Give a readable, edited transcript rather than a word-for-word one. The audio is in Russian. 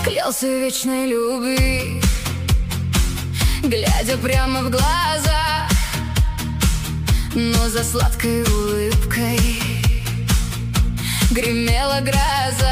Клялся вечной любви, глядя прямо в глаза, но за сладкой улыбкой гремела гроза.